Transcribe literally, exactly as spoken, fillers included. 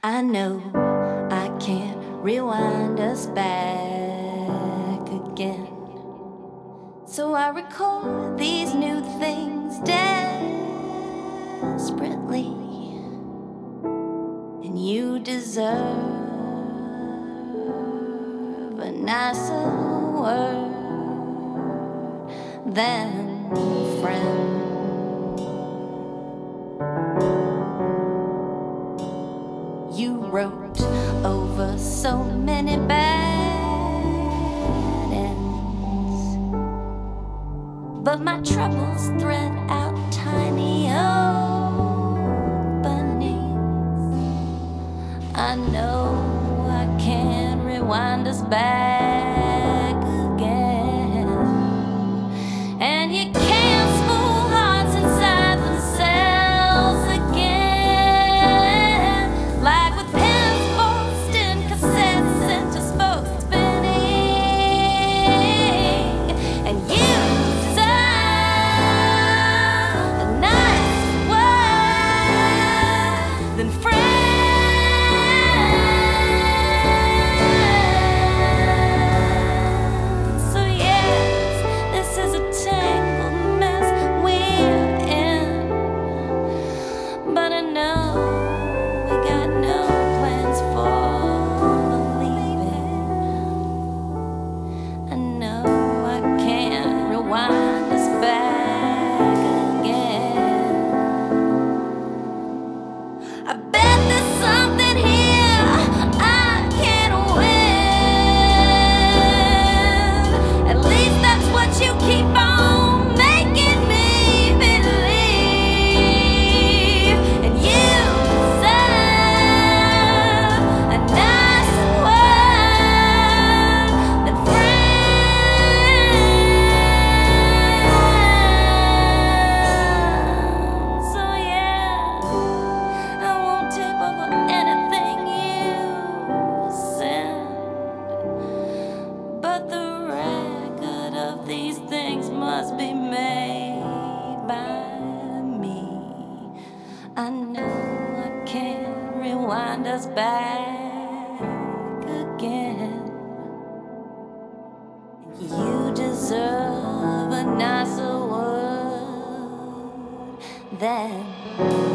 I know I can't rewind us back again. So I record these new things desperately. And you deserve a nicer word than friend. You wrote over so many bad ends, but my troubles thread out tiny openings. I know I can't rewind us back again, and you can't spool hearts inside themselves again, like with pins forced in cassettes into spokes spinning. And you deserve a nice word than friends. Must be made by me. I know I can't rewind us back again. You deserve a nicer word than